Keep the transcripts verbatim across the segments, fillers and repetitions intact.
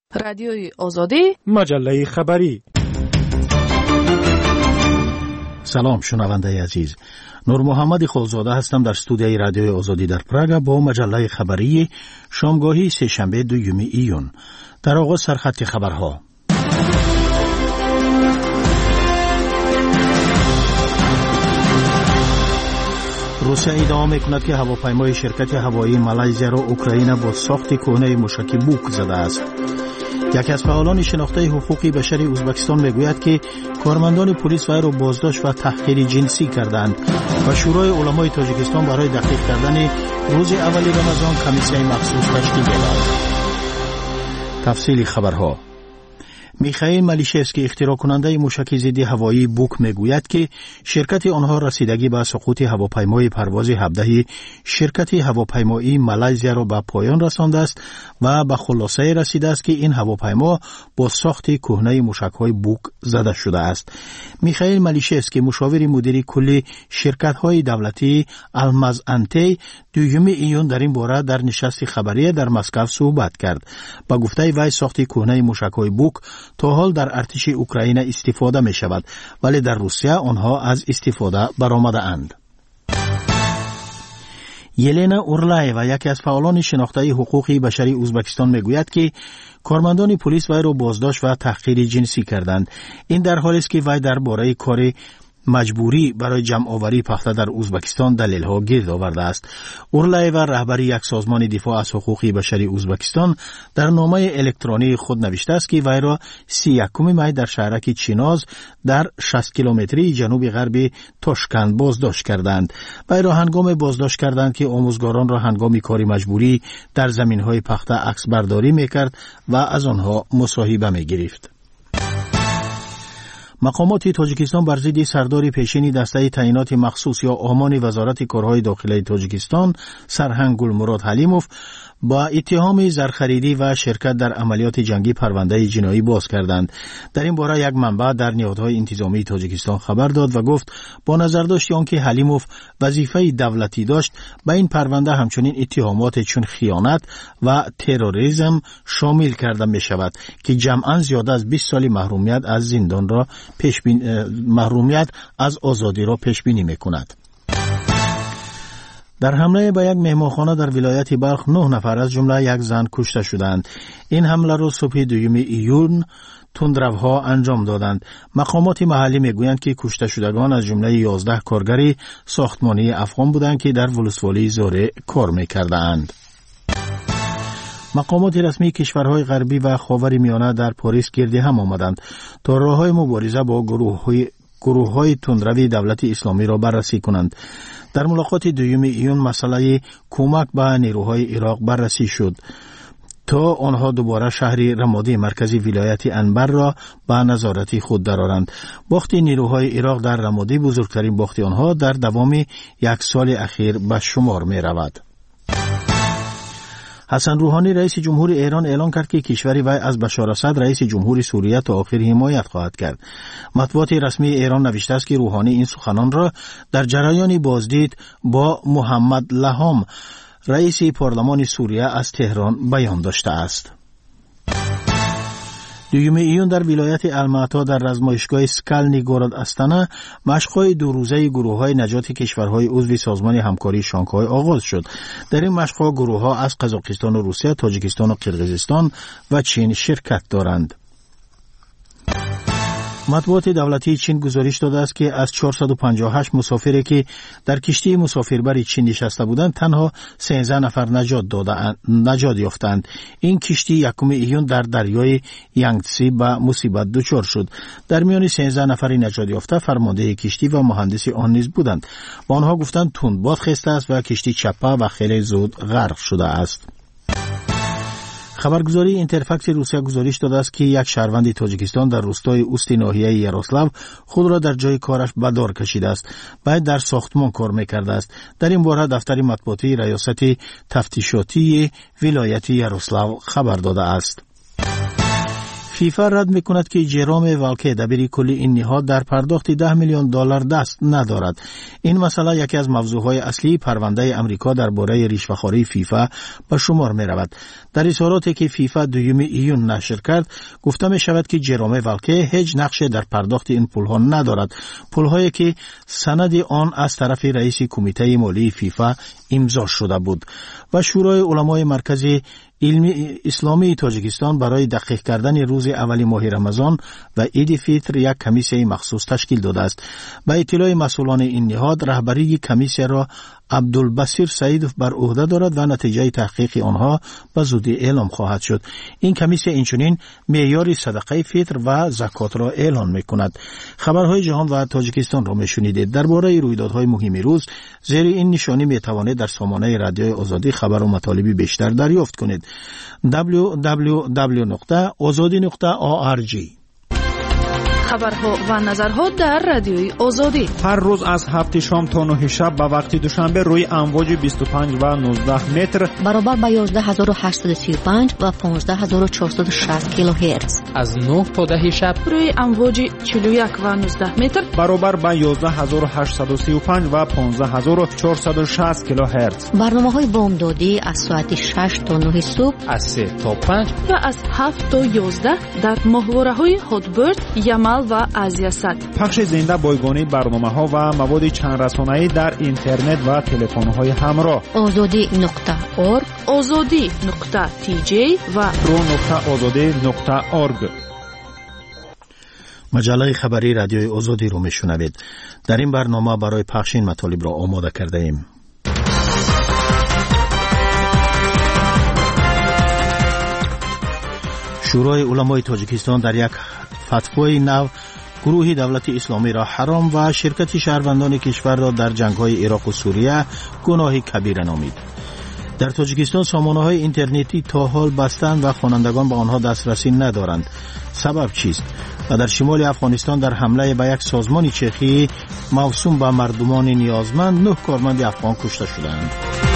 رادیوی آزادی، مجله خبری. سلام شنونده عزیز، نور محمد خالزاده هستم در استودیوی رادیوی آزادی در پراگ با مجله خبری شامگاهی سه‌شنبه دوم ایون. در آغاز سرخط خبرها. روسیه ادعا می‌کند که هواپیمای شرکت هوایی مالایزیا را اوکراین با ساخت کهنه موشک بوک زده است. یکی از فعالان شناخته حقوق بشر ازبکستان میگوید که کارمندان پلیس وی را بازداشت و تحقیر جنسی کردند و شورای علمای تاجیکستان برای دقیق کردن روز اول رمضان کمیسیون مخصوص تشکیل داده. تفصیل خبرها. میخائیل مالیشفسکی اختراع کننده موشک ضد هوایی بوک میگوید که شرکت آنها رسیدگی به سقوط هواپیمای پرواز هفده شرکت هواپیمایی مالایزیا را به پایان رسانده است و به خلاصه رسیده است که این هواپیما با ساخت کهنه موشک‌های بوک زده شده است. میخائیل مالیشفسکی مشاور مدیر کلی شرکت‌های دولتی الماز انتی دوم ایون در این باره در نشست خبری در مسکو صحبت کرد. با گفته وی ساخت کهنه موشک‌های بوک تا حال در ارتش اوکراین استفاده می شود، ولی در روسیه آنها از استفاده برآمده اند. یلنا اورلایوا یکی از فعالان شناخته حقوق بشری ازبکستان میگوید که کارمندان پلیس وی را بازداشت و تحقیر جنسی کردند. این در حالی است که وی درباره کار مجبوری برای جمع آوری پخته در ازبکستان دلیل‌ها گرد آورده است. اورلایوا رهبر یک سازمان دفاع از حقوق بشری ازبکستان در نامه الکترونی خود نوشته است که وی را سی و یکم می در شهرک چیناز در شصت کیلومتری جنوب غرب تاشکند بازداشت کردند. وی را هنگام بازداشت کردند که آموزگاران را هنگام کار مجبوری در زمین‌های پخته عکس برداری می‌کرد و از آنها مصاحبه می‌گرفت. مقامات تاجیکستان بر ضد سردار پیشین دسته تعیینات مخصوص یا آمان وزارت کارهای داخلی تاجیکستان سرهنگ گلمراد حلیموف با اتهام زرخریدی و شرکت در عملیات جنگی پرونده جنایی باز کردند. در این باره یک منبع در نهادهای انتظامی تاجیکستان خبر داد و گفت با نظر داشت آنکه حلیموف وظیفه دولتی داشت، به این پرونده همچنین اتهامات چون خیانت و تروریسم شامل کرده می شود که جمعاً زیاده از بیست سال محرومیت از زندان را پیش بین محرومیت از آزادی را پیش بینی می کند. در حمله به یک مهمانخانه در ولایت بلخ نه نفر از جمله یک زن کشته شدند. این حمله را صبح دوم ایون تندروها انجام دادند. مقامات محلی میگویند که کشته شدگان از جمله یازده کارگر ساختمانی افغان بودند که در ولسوالی زوره کار می‌کردند. مقامات رسمی کشورهای غربی و خاورمیانه در پاریس گرد هم آمدند تا راه‌های مبارزه با گروه‌های گروه‌های تندروی دولت اسلامی را بررسی کنند. در ملاقات دوم ایون مسئله کمک به نیروهای عراق بررسی شد تا آنها دوباره شهر رمادی مرکزی ولایت انبر را به نظارت خود درآورند. باخت نیروهای عراق در رمادی بزرگترین باخت آنها در دوام یک سال اخیر به شمار می رود. حسن روحانی رئیس جمهور ایران اعلان کرد که کشور وی از بشار اسد رئیس جمهور سوریه تا آخر حمایت خواهد کرد. مطبوعات رسمی ایران نوشته است که روحانی این سخنان را در جریان بازدید با محمد لهام رئیس پارلمان سوریه از تهران بیان داشته است. دوم ایون در ولایت الماتا در رزمایشگاه سکالنی گورد استانا مشق‌های دو روزه گروه‌های نجات کشورهای عضو سازمان همکاری شانگهای آغاز شد. در این مشق‌ها گروه‌ها از قزاقستان و روسیه، تاجیکستان و قرقیزستان و چین شرکت دارند. مطبوعات دولتی چین گزارش داده است که از چهارصد و پنجاه و هشت مسافری که در کشتی مسافربری چین نشسته بودند تنها سیزده نفر نجات دادند نجات یافتند. این کشتی یکم ایون در دریای یانگتزی به مصیبت دچار شد. در میان سیزده نفر نجات یافته فرمانده کشتی و مهندس آن نیز بودند. با آنها گفتند تندباد خسته است و کشتی چپه و خیلی زود غرق شده است. خبرگزاری اینترفکس روسیه گزارش داده است که یک شهروند تاجیکستان در روستای اوست ناحیه یاروسلاو خود را در جای کارش به دار کشیده است. باید در ساختمان کار می‌کرده است. در این باره دفتر مطبوعاتی ریاست تفتیشاتی ولایت یاروسلاو خبر داده است. فیفا رد میکند که جرام والکه دبیر کلی این نهاد در پرداخت ده میلیون دلار دست ندارد. این مسئله یکی از موضوعهای اصلی پرونده امریکا درباره رشوه‌خواری فیفا به شمار می رود. در اظهاراتی که فیفا دوم ایون نشر کرد گفته می شود که جرام والکه هیچ نقشی در پرداخت این پولها ندارد. پولهایی که سند آن از طرف رئیس کمیته مالی فیفا امضا شده بود. و شورای علمای مرکزی علمی اسلامی تاجیکستان برای دقیق کردن روز اولی ماه رمضان و عید فطر یک کمیسیه مخصوص تشکیل داده است. به اطلاع مسئولان این نهاد رهبری کمیسیه را عبدالبصیر سعیدوف بر عهده دارد و نتیجه تحقیق آنها به زودی اعلام خواهد شد. این کمیسیه اینچنین معیار صدقه فطر و زکات را اعلان میکند. خبرهای جهان و تاجیکستان را میشنیدید. درباره رویدادهای مهم روز زیر این نشانی میتوانید در سامانه رادیوی آزادی خبر و مطالبی بیشتر دریافت کنید. دبلیو دبلیو دبلیو نقطه آزادی نقطه او آر جی. خبرها و نظرها در رادیوی آزادی هر روز از هفت شام تا نه شب به وقت دوشنبه روی امواج بیست و پنج و نوزده متر برابر با یازده هزار و هشتصد و سی و پنج و پانزده هزار و چهارصد و شصت کیلوهرتز از نه تا ده شب روی امواج چهل و یک و نوزده متر برابر با یازده هزار و هشتصد و سی و پنج و پانزده هزار و چهارصد و شصت کیلوهرتز. برنامه‌های بامدادی از ساعت شش تا نه صبح، از سه تا پنج و از هفت تا یازده در ماهواره‌های هاتبرد، یمل و آسیا صد. پخش زنده بایگانی برنامه‌ها و مواد چند رسانه‌ای در اینترنت و تلفن‌های همراه. آزادی نقطه اورگ، آزادی نقطه تی جی و رو نقطه آزادی نقطه اورگ. مجله خبری رادیوی آزادی رو میشنوید. در این برنامه برای پخش این مطالب را آماده کرده ایم. شورای علمای تاجیکستان در یک فتوای نو گروه دولت اسلامی را حرام و شرکت شهروندان کشور را در جنگ‌های عراق و سوریه گناه کبیره نامید. در تاجیکستان سامانه‌های اینترنتی تا حال بستند و خوانندگان به آنها دسترسی ندارند. سبب چیست؟ و در شمال افغانستان در حمله به یک سازمان چرخی موسوم به مردمان نیازمند نه کارمند افغان کشته شدند.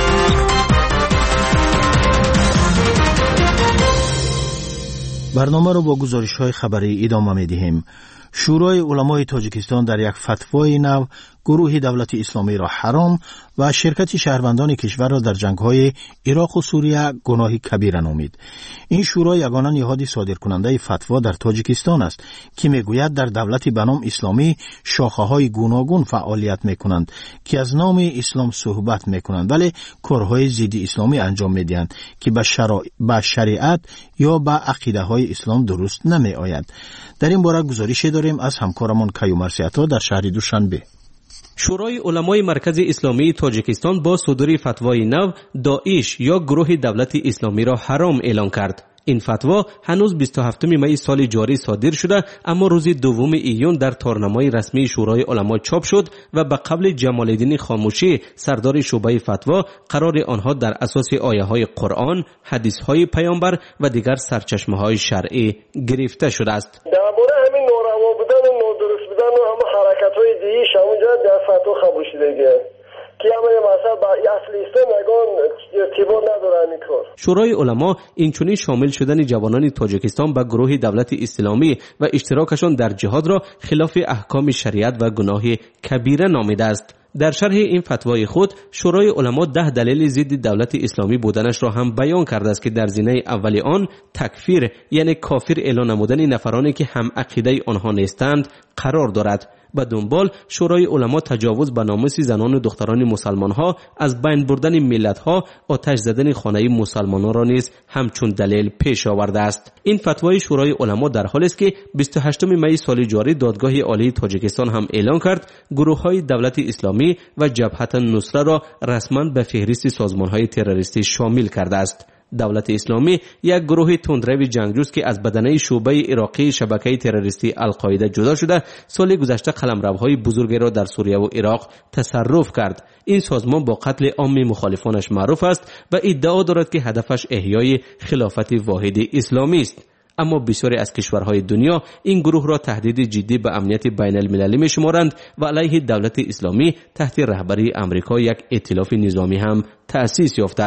برنامه را با گزارش‌های خبری ادامه می‌دهیم. شورای علمای تاجیکستان در یک فتوای نو گروه دولت اسلامی را حرام و شرکت شهروندان کشور را در جنگ‌های عراق و سوریه گناه کبیره نامید. این شورا یگانه نهاد صادرکننده فتوا در تاجیکستان است که میگوید در دولت به نام اسلامی شاخه‌های گوناگون فعالیت میکنند که از نام اسلام صحبت میکنند ولی کارهای ضد اسلامی انجام میدهند که به شرع... به شریعت یا به عقیده‌های اسلام درست نمیآید. در این باره گزارشی داریم از همکارمان کیومرث عطا در شهر دوشنبه. شورای علمای مرکز اسلامی تاجیکستان با صدور فتوای نو داعش یا گروه دولت اسلامی را حرام اعلان کرد. این فتوا هنوز بیست و هفتم می سال جاری صادر شده اما روز دوم ایون در تارنمای رسمی شورای علما چاپ شد و به قبل جمال الدین خاموشی سردار شعبه فتوا قرار آنها در اساس آیه های قرآن، حدیث های پیامبر و دیگر سرچشمه های شرعی گرفته شده است. درباره همین ناروا بودن و نادرست بودن و همه حرکت های دیگه شامونجا در فتوا قبول شده که همه مثلا با اصل اسلام نگان ارتباط نداره این کار. شورای علما اینچنین شامل شدن جوانان تاجیکستان به گروه دولت اسلامی و اشتراکشان در جهاد را خلاف احکام شریعت و گناه کبیره نامیده است. در شرح این فتوای خود شورای علما ده دلیل ضد دولت اسلامی بودنش را هم بیان کرده است که در زینه اولی آن تکفیر یعنی کافر اعلان نمودن نفرانی که هم عقیده آنها نیستند قرار دارد. به دنبال شورای علما تجاوز به ناموس زنان و دختران مسلمان ها، از بین بردن ملت ها، آتش زدن خانه مسلمانان را نیز همچون دلیل پیش آورده است. این فتوای شورای علما در حالی است که بیست و هشتم می سال جاری دادگاه عالی تاجیکستان هم اعلان کرد گروه های دولت اسلامی و جبهت النصره را رسما به فهرست سازمان های تروریستی شامل کرده است. دولت اسلامی یک گروه تندرو جنگجوست که از بدنه شعبه عراقی شبکه تروریستی القاعده جدا شده سال گذشته قلمروهای بزرگی را در سوریه و عراق تصرف کرد. این سازمان با قتل عام مخالفانش معروف است و ادعا دارد که هدفش احیای خلافت واحد اسلامی است. اما بسیاری از کشورهای دنیا این گروه را تهدید جدی به امنیت بین المللی می شمارند و علیه دولت اسلامی تحت رهبری امریکا یک ائتلاف نظامی هم تأسیس یافته است.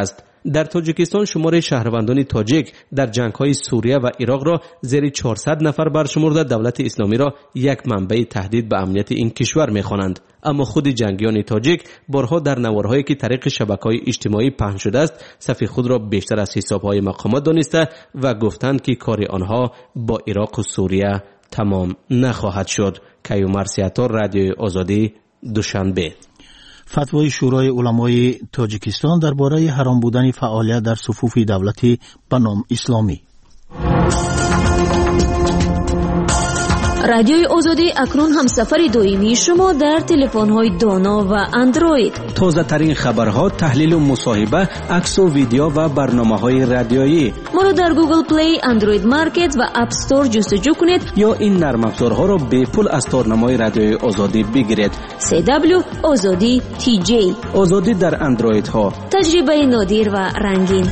در تاجیکستان شمار شهروندان تاجیک در جنگ‌های سوریه و عراق را زیر چهارصد نفر برشمرده دولت اسلامی را یک منبع تهدید به امنیت این کشور می‌خوانند. اما خود جنگیان تاجیک بارها در نوارهایی که طریق شبکه‌های اجتماعی پخش شده است صف خود را بیشتر از حساب‌های مقامات دانسته و گفتند که کار آنها با عراق و سوریه تمام نخواهد شد. کیومرث عطار، رادیوی آزادی، دوشنبه. فتوای شورای علمای تاجیکستان درباره حرام بودن فعالیت در صفوف دولتی به نام اسلامی. رادیوی آزادی اکنون همسفر دائمی شما در تلفن‌های دانا و اندروید. تازه ترین خبرها، تحلیل و مصاحبه، عکس و ویدیو و برنامه‌های رادیویی. ما را در گوگل پلی، اندروید مارکت و اپ استور جستجو کنید یا این نرم افزارها را به پول از تارنمای رادیوی آزادی بگیرید. سی دبلیو آزادی تی جی. آزادی در اندروید ها. تجربه نادر و رنگین.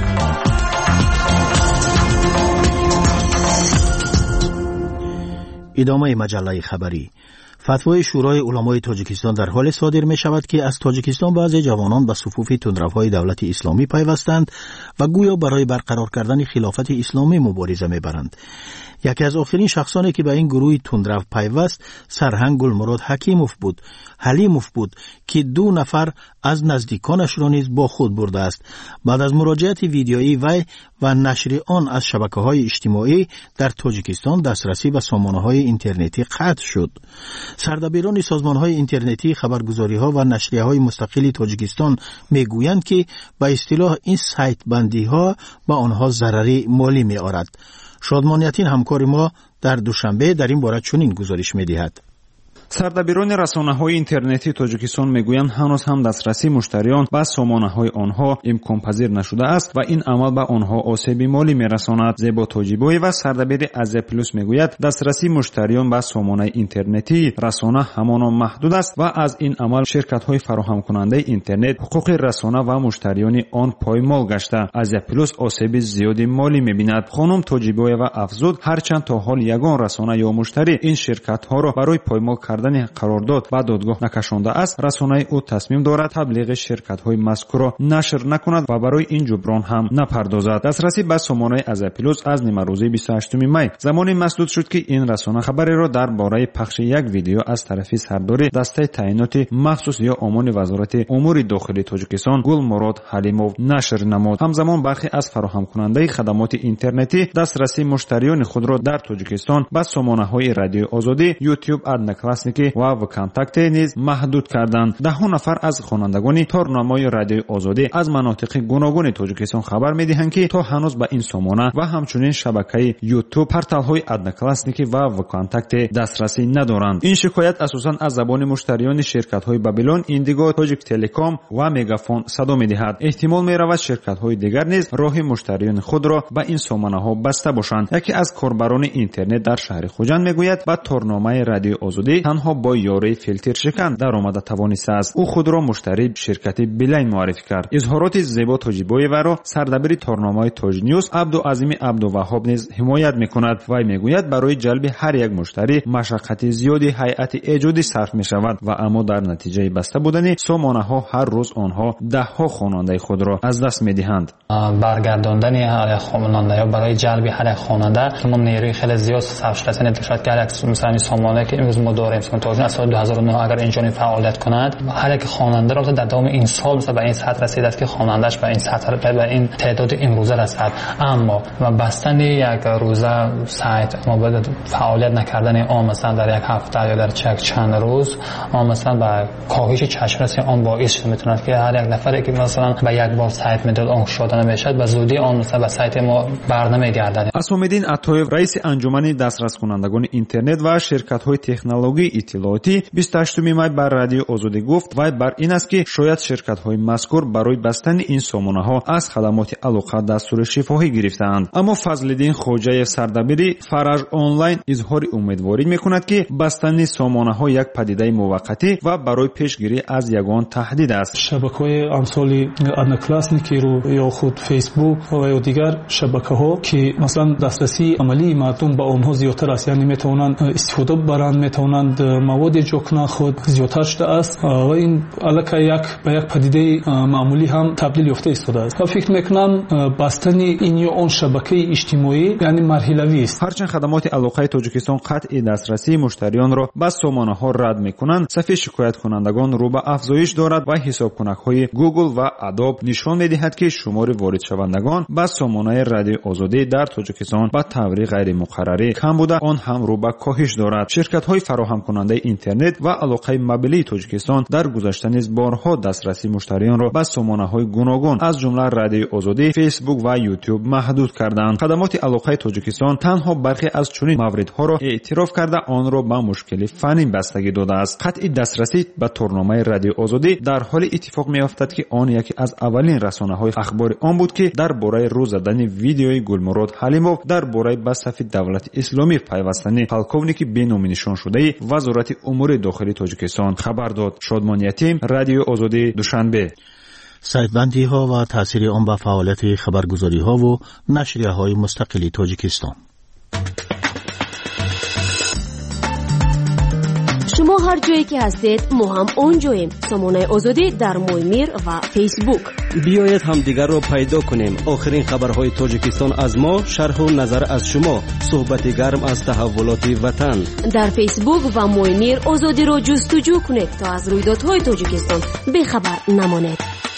ادامه مجله خبری. فتوای شورای علمای تاجیکستان در حال صادر می شود که از تاجیکستان بعضی جوانان به صفوف تندروهای دولت اسلامی پیوستند و گویا برای برقرار کردن خلافت اسلامی مبارزه می برند. یکی از آخرین شخصانی که به این گروه تندرو پیوست سرهنگ گلمراد حکیموف بود حلیموف بود که دو نفر از نزدیکانش را نیز با خود برده است. بعد از مراجعت ویدیویی وی و نشر آن از شبکه‌های اجتماعی در تاجیکستان دسترسی به سامانه‌های اینترنتی قطع شد. سردبیران سازمان‌های اینترنتی، خبرگزاری‌ها و نشریه‌های مستقل تاجیکستان می‌گویند که به اصطلاح این سایت بندی‌ها به آنها ضرری مالی می‌آورد. شادمانیتین همکار ما در دوشنبه در این باره چنین گزارش می‌دهد. سردبیران رسانه‌های اینترنتی تاجیکستان میگویند هنوز هم دسترسی مشتریان به سامانه‌های آنها امکان‌پذیر نشده است و این عمل به آنها آسیب مالی می‌رساند. زیبا تاجیبوی و سردبیر ازیا پلوس میگوید دسترسی مشتریان به سامانه اینترنتی رسانه همان محدود است و از این عمل شرکت‌های فراهم کننده اینترنت حقوق رسانه و مشتریان آن پایمال گشته. ازیا پلوس آسیب زیادی مالی می‌بیند. خانم تاجیبوی و افزود هرچند تا حال یگان رسانه یا مشتری این شرکت‌ها را برای پایمال کردن قرارداد به دادگاه نکشانده است، رسانه او تصمیم دارد تبلیغ شرکت‌های مذکور را نشر نکند و برای این جبران هم نپردازد. دسترسی به سامانه ازیا پلوس از نیمه روزی بیست و هشتم می زمانی مسدود شد که این رسانه خبری را درباره پخش یک ویدیو از طرف سردار دسته تعیینات مخصوص یا امور وزارت امور داخلی تاجیکستان گلمراد حلیموف نشر نمود. همزمان برخی از فراهم کننده خدمات اینترنتی دسترسی مشتریان خود را در تاجیکستان به سامانه‌های رادیو آزادی، یوتیوب، ادنکلاسنیک و وکانتاکت نیز محدود کردند. ده ها نفر از خوانندگان تارنمای رادیو آزادی از مناطق گوناگون تاجیکستان خبر می‌دهند که تا هنوز به این سامانه و همچنین شبکه یوتیوب، پورتال‌های ادنکلاسنیک و وکانتاکت دسترسی ندارند. این شکایت اساساً از زبان مشتریان شرکت‌های بابلون، ایندیگو، تاجیک تلکام و مگافون صدا می‌دهد. احتمال می‌رود شرکت‌های دیگر نیز راه مشتریان خود را به این سامانه‌ها بسته باشند. یکی از کاربران اینترنت در شهر خوجند می‌گوید با تارنمای رادیو آزادی تنها با یاری فیلتر شکن در آمده توانسته است. او خود را مشتری شرکت بیلین معرفی کرد. اظهارات زیبا تاجیبوی را سردبیر تارنمای تاج نیوز عبدالعظیم عبدالوهاب نیز حمایت می‌کند و میگوید برای جلب هر یک مشتری مشقت زیادی هیئت ایجادی صرف می‌شود و اما در نتیجه بسته بودن سامانه‌ها هر روز آنها ده ها خواننده خود را از دست می‌دهند. برگرداندن هر خواننده یا برای جلب هر خواننده ما نیروی خیلی زیاد صرف شده است. شاید گالکس مثلا سامانه که امروز ما داریم تا از سال دو هزار و نه اگر اینجوری فعالیت کند هر یک خواننده را در دوام این سال مثلا به این سطح رسیده است که خواننده‌اش به این سطح به این تعداد امروزه رسد. اما بستن یک روزه سایت ما باید فعالیت نکردن آن مثلا در یک هفته یا در چند روز آن مثلا به کاهش چشمرسی آن باعث شده میتونه که هر یک نفری که مثلا به یک بار سایت میداد آن شدن میشد به زودی آن مثلا به سایت ما برنمیگردد. اسامالدین عطایف رئیس انجمن دسترس کنندگان اینترنت و شرکت‌های تکنولوژی اطلاعاتی بیست و هشتم می بر رادیو آزادی گفت و بر این است که شاید شرکت‌های مذکور برای بستن این سامانه‌ها از خدمات علاقه دستور شفاهی گرفتند. اما فضل‌الدین خوجاєв سردبیری فرج آنلاین اظهار امیدواری می‌کند که بستن سامانه‌ها یک پدیده موقتی و برای پیشگیری از یگان تهدید است. شبکه‌های امثال ادنکلاسنیک رو یا خود فیسبوک و یا دیگر شبکه‌ها که مثلا دسترسی عملی مردم به آنها زیادتر است، یعنی می‌توانند استفاده برند، می‌توانند مواد جوکنا خود زیادتر شده است و این الک یک به یک پدیده معمولی هم تبدیل یافته ایستاده است و فکر میکنم بستن این یا اون شبکه اجتماعی یعنی مرحله‌ای است. هرچند خدمات الوقای تاجیکستان قطع دسترسی مشتریان را با سامانه‌ها رد می‌کنند، صفحه شکایت کنندگان رو به افزایش دارد و حسابکنک‌های گوگل و ادوب نشان می‌دهد که شمار وارد شوندگان با سامانه رادیو آزادی در تاجیکستان با طور غیر مقرری کم بوده، آن هم رو به کاهش دارد. شرکت‌های فراهم کننده اینترنت و علاقه موبیلی تاجیکستان در گذشته نیز بارها دسترسی مشتریان را به سامانه‌های گوناگون از جمله رادیو آزادی، فیسبوک و یوتیوب محدود کردند. خدمات علاقه تاجیکستان تنها برخی از چنین موردها را اعتراف کرده آن را به مشکل فنی بستگی داده است. قطع دسترسی به تورنمه رادیو آزادی در حال اتفاق می‌افتد که آن یکی از اولین رسانه‌های اخبار آن بود که درباره روز زدن ویدیوی گلمراد حلیموف درباره به صف دولت اسلامی پیوستن پالکونیک بینامی نشان شده وزارت امور داخلی تاجیکستان خبر داد. شادمان یتیم، رادیو آزادی، دوشنبه. سایتبندی ها و تاثیر آن به فعالیت خبرگزاری ها و نشریه های مستقل تاجیکستان. شما هر جایی که هستید ما هم اونجاییم. سامانه آزادی در مویمیر و فیسبوک. بیایید هم دیگر رو پیدا کنیم. آخرین خبرهای تاجیکستان از ما، شرح و نظر از شما، صحبت گرم از تحولات وطن. در فیسبوک و مویمیر آزادی رو جستجو کنید تا از رویدادهای تاجیکستان بخبر نمانید.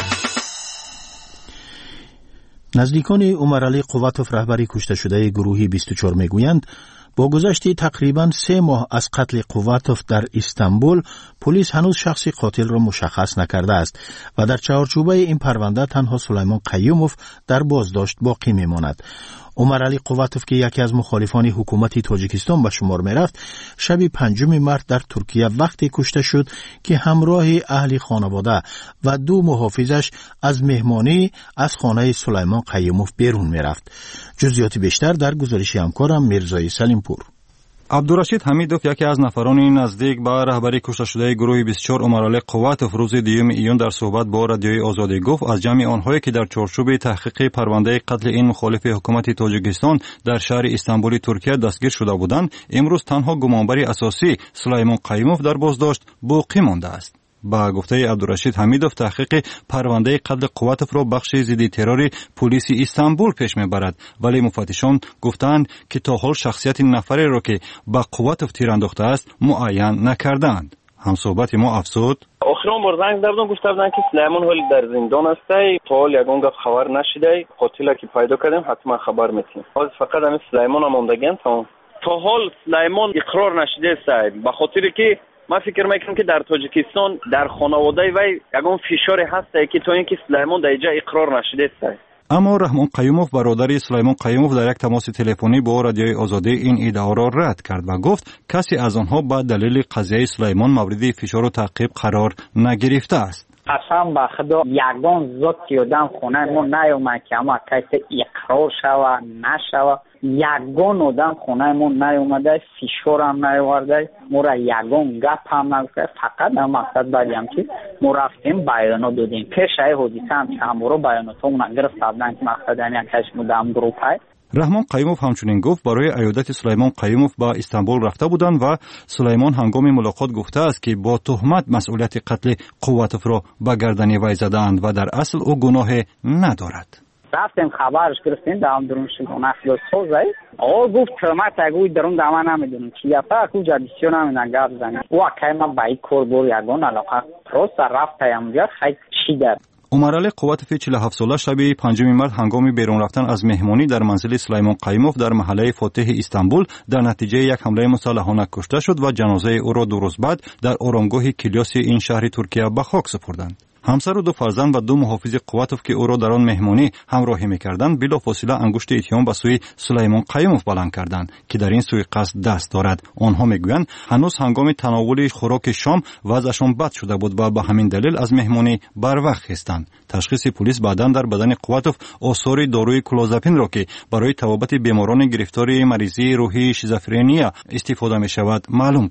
نزدیکان عمرعلی قواتوف رهبری کشته شده گروهی بیست و چهار میگویند با گذشت تقریباً سه ماه از قتل قواتوف در استانبول، پلیس هنوز شخص قاتل را مشخص نکرده است و در چارچوبه این پرونده تنها سلیمان قیوموف در بازداشت باقی میماند. عمرعلی قواتوف که یکی از مخالفان حکومت تاجیکستان به شمار میرفت، شب پنجم مارس در ترکیه وقتی کشته شد که همراه اهل خانواده و دو محافظش از مهمانی از خانه سلیمان قیوموف بیرون میرفت. جزئیات بیشتر در گزارش همکارم میرزای سلیمپور. عبدالرشید حمیدوف یکی از نفران نزدیک به رهبری کشته شده گروه بیست و چهار عمرعلی قواتوف روز دوم ایون در صحبت با رادیوی آزادی گفت از جمع آنهایی که در چارچوب تحقیق پرونده قتل این مخالف حکومت تاجیکستان در شهر استانبول ترکیه دستگیر شده بودند، امروز تنها گمانبر اساسی سلیمان قیوموف در بازداشت باقی مانده است. با گفته عبدالرشید حمیدوف تحقیق پرونده قتل قواتوف را بخش ضد ترور پلیس استانبول پیش میبرد، ولی مفتشان گفتند که تا حال شخصیت نفری را که با قواتوف تیر انداخته است معین نکردند. همصحبت ما افزود: آخرین بار زنگ زدن گفته بودن که سلیمان حال در زندان است، تا حال یگان گفت خبر نشده، قاتل که پیدا کردیم حتما خبر میتیم. حال فقط همین سلیمان هم موندگان تا تا حال سلیمان اقرار نشده است، به خاطر که من فکر میکنم که در تاجیکستان در خانواده وی یگان فشار هست که تا اینکه سلیمان در اینجا اقرار نشده است. اما رحمان قیوموف برادر سلیمان قیوموف در یک تماس تلفنی با رادیوی آزادی این ادعا را رد کرد و گفت کسی از آنها به دلیل قضیه سلیمان مورد فشار و تعقیب قرار نگرفته است. قسم به خدا یگان ذات آدم خونه ما نیومد که اما کسی اقرار شوه نشوه. یگان آدم خونه ما نیومده، فشار هم نیورده، ما را یگان گپ هم نگفته. فقط هم مقصد بریم که ما رفتیم بیانات دادیم. پیش ای حدیثه هم چند بارو بیانات هم نگرفت بودن که مقصد هم یک کش مدام گروپ های. رحمان قیوموف همچنین گفت برای عیادت سلیمان قیوموف با استانبول رفته بودند و سلیمان هنگام ملاقات گفته است که با تهمت مسئولیت قتل قواتوف را به گردن وی زدند و در اصل او گناه ندارد. رفتیم خبرش گرفتیم دام درون شدن افلو سوزای او گفت تهمت اگوی درون دام نمیدونم چی افا کو جدیسیون هم نگاه بزنه و که ما بای کوربور یگان علاقه پروس رفتیم یا خیلی چی در عمرعلی قواتوف چهل و هفت ساله شب پنجم مارس هنگام بیرون رفتن از مهمانی در منزل سلیمان قیوموف در محله فاتح استانبول در نتیجه یک حمله مسلحانه کشته شد و جنازه او را دو روز بعد در آرامگاه کلیاسی این شهر ترکیه به خاک سپردند. همسر و دو فرزند و دو محافظ قواتوف که او را در آن مهمانی همراهی می‌کردند بلافاصله انگشت اتهام به سوی سلیمان قیوموف بلند کردند که در این سوی قصد دست دارد. آنها میگویند هنوز هنگام تناول خوراک شام وضعشان بد شده بود و به همین دلیل از مهمانی بر وقت خستند. تشخیص پلیس بعداً در بدن قواتوف آثار داروی کلوزاپین را که برای تبابت بیماران گرفتار مریضی روحی شیزوفرنیا استفاده می‌شود معلوم کرد.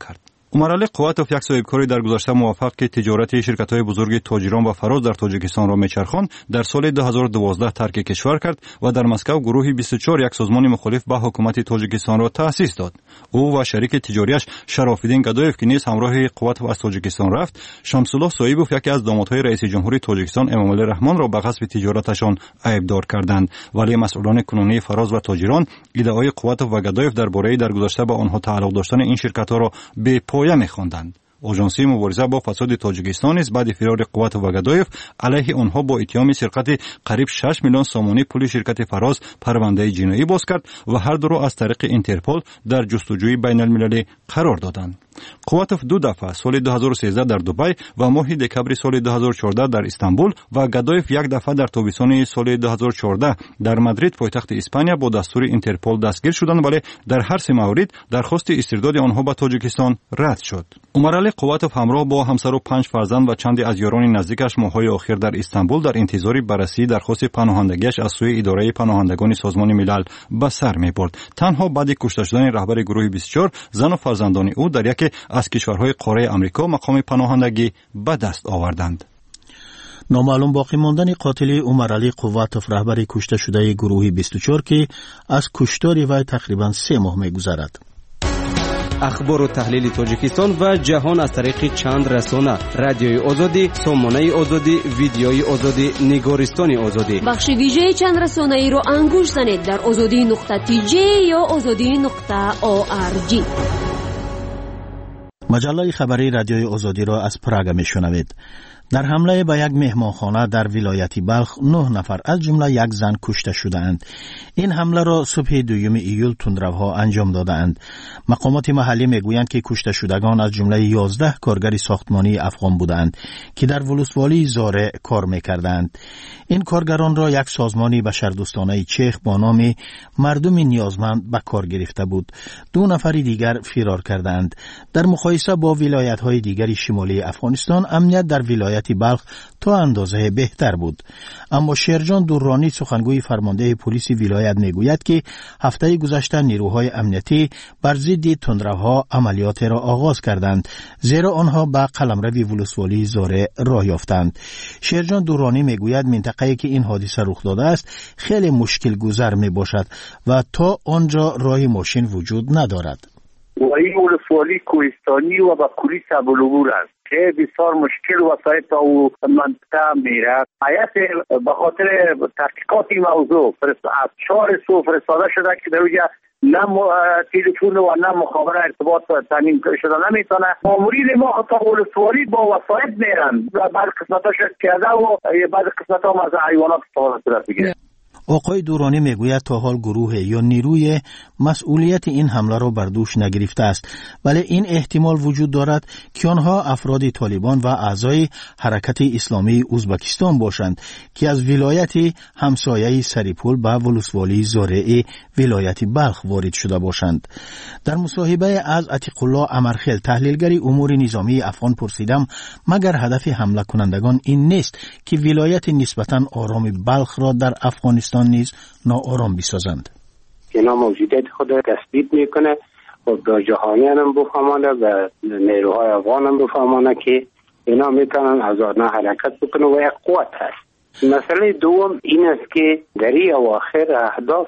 عمرعلی قواتوف یک صاحبکاری در گذشته موفق که تجارت شرکت‌های بزرگ تاجران و فراز در تاجیکستان را میچرخاند در سال دو هزار و دوازده ترک کشور کرد و در مسکو گروه بیست و چهار یک سازمان مخالف به حکومت تاجیکستان را تأسیس داد. او و شریک تجاریش شرافالدین گدایف که نیز همراه قواتوف از تاجیکستان رفت، شمس‌الله صایبوف یکی از دامادهای رئیس جمهوری تاجیکستان امامعلی رحمان را به غصب تجارتشان عیبدار کردند، ولی مسئولان کنونی فراز و تاجران ادعای قواتوف و گدایف درباره در گذشته به آنها تعلق داشتن این شرکت‌ها را به پایه می‌خواندند. آژانسی مبارزه با فساد تاجیکستان نیز بعد فرار قواتوف و گدایف علیه آنها با اتهام سرقت قریب شش میلیون سومانی پول شرکت فراز پرونده جنایی باز کرد و هر دو را از طریق اینترپل در جستجوی بین المللی قرار دادند. قواتوف دو دفعه سال دو هزار و سیزده در دبی و ماه دکبر سال دو هزار و چهارده در استانبول و گدایف یک دفعه در تابستان سال دو هزار و چهارده در مادرید پایتخت اسپانیا با دستور اینترپل دستگیر شدند، ولی در هر سه مورد درخواست استرداد آنها به تاجیکستان رد شد. عمرعلی قواتوف همراه با همسر و پنج فرزند و چندی از یاران نزدیکش ماه‌های اخیر در استانبول در انتظار بررسی درخواست پناهندگیش از سوی اداره پناهندگان سازمان ملل به سر می‌برد. تنها بعد کشته شدن رهبر گروه بیست و چهار زن و فرزندان او در یکی از کشورهای قاره آمریکا مقام پناهندگی به دست آوردند. نامعلوم باقی ماندن قاتل عمرعلی قواتوف رهبر کشته شده گروه بیست و چهار که از کشتار وی تقریبا سه ماه می‌گذرد. اخبار و تحلیل تاجیکستان و جهان از طریق چند رسانه: رادیوی آزادی، سامانه آزادی، ویدیوی آزادی، نگارستان آزادی. بخش ویژه چند رسانه ای رو انگوش زنید در آزادی نقطه تی جی یا آزادی نقطه او آر جی. مجله خبری رادیوی آزادی را از پراگ میشنوید. در حمله به یک مهمانخانه در ولایت بلخ نه نفر از جمله یک زن کشته شدند. این حمله را صبح دوم ایول تندروها انجام دادند. مقامات محلی میگویند که کشته شدگان از جمله یازده کارگر ساختمانی افغان بودند که در ولسوالی زاره کار میکردند. این کارگران را یک سازمانی بشردوستانه چیخ با نام مردم نیازمند به کار گرفته بود. دو نفر دیگر فرار کردند. در مقایسه با ولایت‌های دیگر شمالی افغانستان امنیت در ولایت بلخ تا اندازه بهتر بود. اما شیرجان دورانی سخنگوی فرمانده پلیس ولایت میگوید که هفته گذشته نیروهای امنیتی بر ضد تندروها عملیات را آغاز کردند، زیرا آنها به قلمرو ولسوالی زاره راه یافتند. شیرجان دورانی میگوید منطقه‌ای که این حادثه رخ داده است خیلی مشکل گذر می باشد و تا آنجا راه ماشین وجود ندارد. و این ولسوالی کوهستانی و با کلی سبلوبور است که بسیار مشکل وسایل تا او منطقه میره. حیات به خاطر تحقیقات این موضوع از چهار صبح فرستاده شده که در اونجا نه تلفن و نه مخابره ارتباط تامین شده نمیتونه. مامورین ما تا ولسوالی با وسایل میرن و بعد قسمتاش کرده و بعد قسمت هم از حیوانات استفاده صورت میگیره. آقای دورانی میگوید تا حال گروه یا نیروی مسئولیت این حمله را بر دوش نگرفته است، ولی این احتمال وجود دارد که آنها افراد طالبان و اعضای حرکت اسلامی ازبکستان باشند که از ولایت همسایه سریپول به ولسوالی زارعی ولایت بلخ وارد شده باشند. در مصاحبه از عتیق الله امرخیل تحلیلگر امور نظامی افغان پرسیدم مگر هدف حمله کنندگان این نیست که ولایت نسبتاً آرام بلخ را در افغانستان نیز ناآرام بسازند؟ اینا موجودیت خود تثبیت میکنه و به جهانیان هم بفهمانه و نیروهای افغان هم بفهمانه که اینا میتونن آزادانه حرکت بکنه و یک قوت هست. مسئله دوم این است که در این اواخر اهداف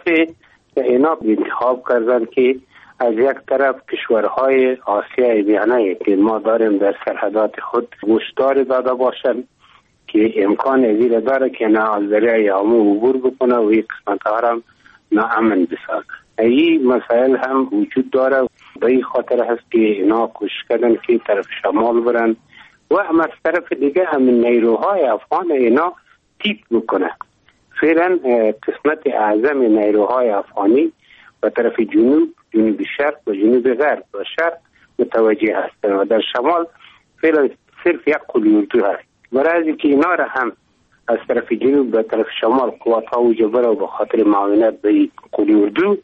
اینا انتخاب کردن که از یک طرف کشورهای آسیای میانه که ما داریم در سرحدات خود گوشتار داده باشن که امکان ازیر داره که نه از دریای آمو عبور بکنه و یک قسمت ها هم ناامن بسازه. این مسائل هم وجود داره. به این خاطر هست که اینا کوشش کردن که طرف شمال برن و هم از طرف دیگه همین نیروهای افغان اینا تیپ بکنه. فعلا قسمت اعظم نیروهای افغانی و طرف جنوب، جنوب شرق و جنوب غرب و شرق متوجه هستن و در شمال فعلا صرف یک قلی اردو هست. برای اینکه اینا را هم از طرف جنوب به طرف شمال قوات ها و جبر و به خاطر معاونت به قلی اردو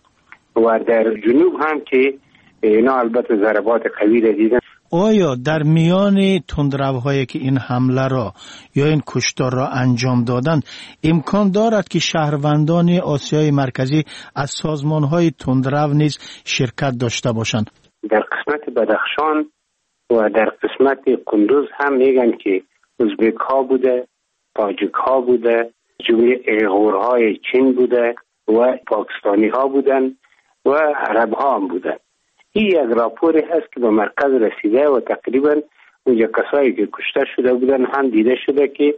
و در جنوب هم که اینا البته ضربات قوی را دیدن. آیا در میان تندروهایی که این حمله را یا این کشتار را انجام دادند امکان دارد که شهروندان آسیای مرکزی از سازمان‌های تندرو نیز شرکت داشته باشند؟ در قسمت بدخشان و در قسمت قندوز هم میگن که ازبک ها بوده، تاجیک ها بوده، جمله ایغورهای چین بوده و پاکستانی ها بودن و عرب ها هم بودن. این یک راپوری هست که به مرکز رسیده و تقریبا اونجا کسایی که کشته شده بودن هم دیده شده که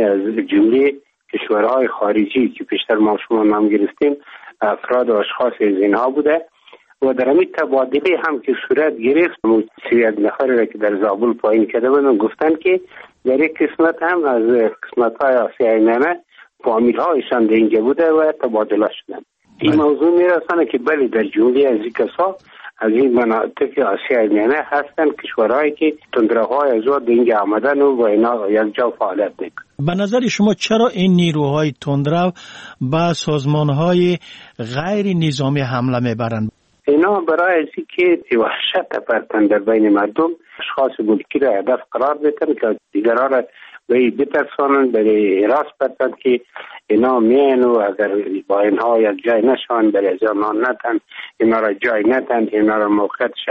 جمله کشورهای خارجی که پیشتر ما شما نام گرفتیم افراد و اشخاص از اینها بوده و در همین تبادله هم که صورت گرفت سی یک نفری را که در زابل پایین کرده بودن گفتن که در یک قسمت هم از قسمت های آسیای میانه فامیل هایشان در اینجا بوده و تبادله شدن. این موضوع میرسانه که بله در جمله از این کسا از این مناطق آسیای میانه هستن کشورهایی که تندرهای از در اینجا آمدن و اینا یک جا فعالیت میکنن. به نظر شما چرا این نیروهای تندرو به سازمانهای غیر نظامی حمله میبرند؟ اینا برای اینکه که وحشت پرتن در بین مردم اشخاص ملکی را هدف قرار بدن که دیگران را به بترسانن برای حراس بدن که اینا میان و اگر با اینها یک جای نشون برای زمان ندن اینا را جای ندن اینا را موقعش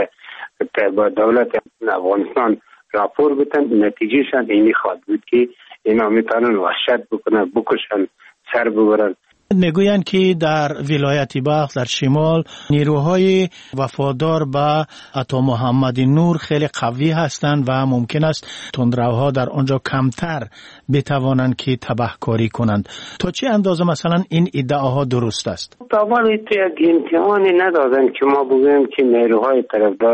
با دولت افغانستان راپور بدن نتیجهشان اینی خواهد بود که اینا میتونن وحشت بکنن بکشن سر ببرن. میگویند که در ولایت بلخ در شمال نیروهای وفادار به عطا محمد نور خیلی قوی هستند و ممکن است تندروها در آنجا کمتر بتوانند که تبهکاری کنند. تا چه اندازه مثلا این ادعاها درست است؟ طبعا تو یک امتحانی ندادن که ما بگوییم که نیروهای طرفدار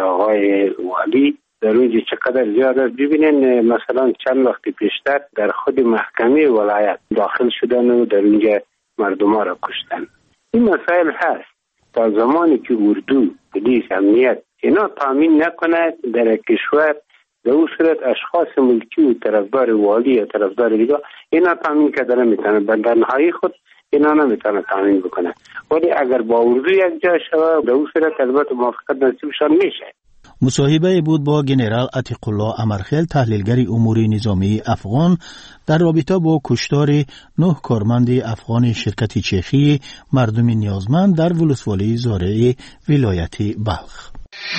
آقای والی در اونجا چقدر زیاد است. ببینین مثلا چند وقت پیشتر در خود محکمه ولایت داخل شدن و در اونجا مردم ها را کشتن. این مسائل هست. تا زمانی که اردو پلیس امنیت اینا تامین نکنه در کشور در اون صورت اشخاص ملکی و طرفدار والی یا طرفدار دیگه اینا تامین کردن نمیتونه بندنهای خود اینا نمیتونه تامین بکنه. ولی اگر با اردو یک جا شود در اون صورت البته موافقت نصیبشان میشه. مصاحبه بود با جنرال عتیق الله امرخیل تحلیلگر امور نظامی افغان در رابطه با کشتار نه کارمند افغان شرکت چرخی مردم نیازمند در ولسوالی زارع ولایت بلخ.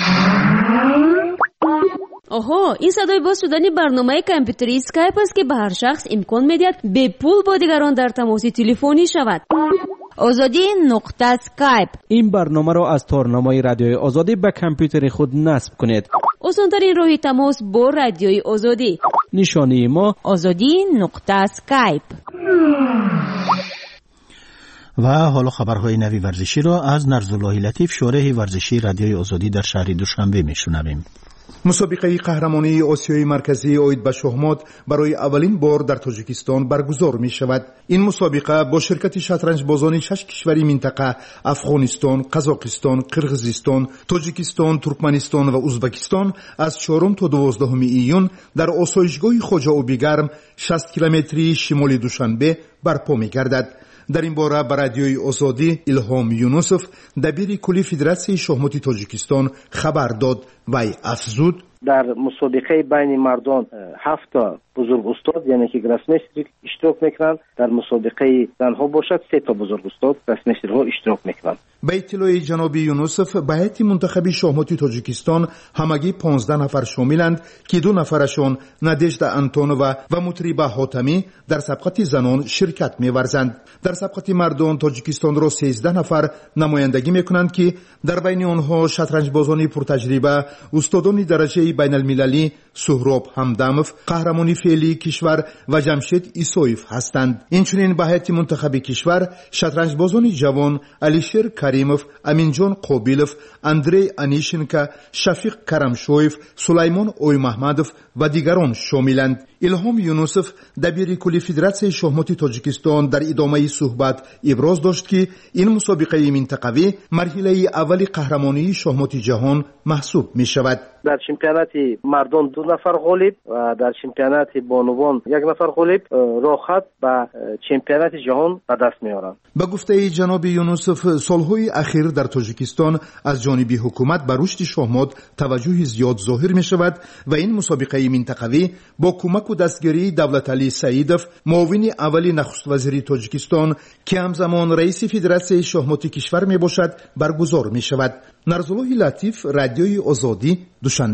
آها، این صدای باز شدن برنامه کامپیوتری اسکایپ است که به هر شخص امکان میدهد به پول با دیگران در تماس تلفنی شود. آزادی نقطه اسکایپ. این برنامه را از تارنمای رادیوی آزادی به کامپیوتر خود نصب کنید. آسان‌ترین راه تماس با رادیوی آزادی. نشانی ما آزادی نقطه اسکایپ. و حالا خبرهای نوی ورزشی را از نرزالله لطیف شارح ورزشی رادیوی آزادی در شهر دوشنبه میشنویم. مسابقه قهرمانی آسیای مرکزی اوید به شهمات برای اولین بار در تاجیکستان برگزار می شود. این مسابقه با شرکت شطرنج بازان شش کشوری منطقه افغانستان، قزاقستان، قرغیزستان، تاجیکستان، ترکمنستان و ازبکستان از چهارم تا دوازدهم ایون در آسایشگاه خواجه آبیگرم شصت کیلومتری شمال دوشنبه برپا می گردد. در این باره به رادیوی آزادی الهام یونوسف دبیر کلی فدراسیون شахмати تاجیکستان خبر داد و افزود در مسابقه بین مردان هفت تا بزرگ استاد یعنی که گراسمستر اشتراک میکنند، در مسابقه زنها باشد سه تا بزرگ استاد گراسمسترها اشتراک میکنند. به اطلاع جناب یونوسف به هیئت منتخب شахмати تاجیکستان همگی پانزده نفر شاملند که دو نفرشان نادژدا انتونووا و مطربه حاتمی در سبقت زنان شرکت می‌ورزند. در سبقت مردان تاجیکستان را سیزده نفر نمایندگی میکنند که در بین آنها شطرنج بازان پرتجربه استادان درجه بین المللی سهراب همدمов قهرمانی فعلی کشور و جمشید ایسویف هستند. اینچنین به هیئت منتخب کشور شطرنج بازان جوان علیشیر کریمов، امینجان قابیلov، اندری انیشنکا، شفیق کرمشویف، سلیمان اوی محمدov و دیگران شاملند. الهام یونوسف دبیر کلی فدراسیون شахмати تاجیکستان در ادامه صحبت ابراز داشت که این مسابقه منطقوی مرحله اول قهرمانی شахмати جهان محسوب می شود. در چمپیونات مردان دو نفر غالب و در چمپیونات بانوان یک نفر غالب راحت به چمپیونات جهان به دست میارند. به گفته جناب یونوسف سالهای اخیر در تاجیکستان از جانب حکومت به رشد شахмат توجه زیاد ظاهر می شود و این مسابقه منطقوی با کمک و دستگیری دولتعلی سعیدov معاون اول نخست وزیر تاجیکستان که همزمان رئیس فدراسیون شахмати کشور می باشد برگزار می شود. نرزالله لطیف رادیوی آزادی دوشنبه.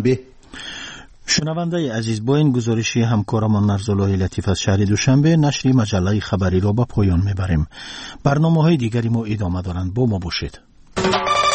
شنونده عزیز، با این گزارشی همکارمان نرزالله لطیف از شهر دوشنبه نشر مجله خبری را به پایان میبریم. برنامه‌های دیگری ما ادامه دارند. با ما باشید.